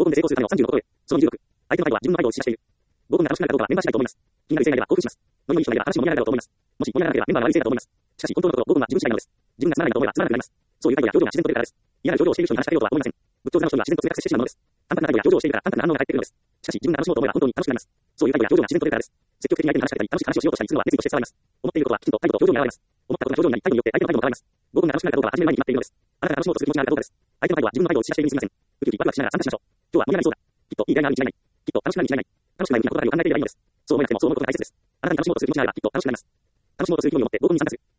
コンで成功するための30のことへ。その20億。相手の態度は自分の態度を示唆している。合コンが楽しくなるかどうかはメンバー次第と思います。気になる異性がいれば興奮します。ノリのいい人がいれば話も盛り上がるだろうと思います。もし盛り上がらなければメンバーの悪いせいだと思います。しかし本当のところ合コンは自分次第なのです。自分がつまらないと思えばつまらなくなります。そういう態度や表情が自然と出るからです。嫌な表情をしている人に話しかけようとは思いません。仏教座の人には自然と冷たく接してしまうのです。淡白な態度や表情をしているから淡白な反応が返ってくるのです。しかし自分が楽しもうと思えば本当に楽しくなります。そういう態度や表情が自然と出るからです。積極的に相手に話しかけたり楽しく話をしようとしたりするのは熱意として伝わります。思っていることはきちんと態度と表情に現れます。思ったことが表情になり態度によって相手の態度も変わります。合コンが楽しくなるかどうかは始める前に決まっているのです。あなたが楽しもうとする気持ちがあるかどうかです。相手の態度は自分の態度を示唆しているにすみません。ウキウキワクワクしながら参加しましょう。今日は盛り上がりそうだ。きっといい出会いがあるに違いない。きっと楽しくなるに違いない。楽しくない大きなことだけを考えていればいいのです。そう思えなくてもそう思うことが大切です。あなたに楽しもうとする気持ちがあればきっと楽しくなります。楽しもうとする気持ちを持って合コンに参加する。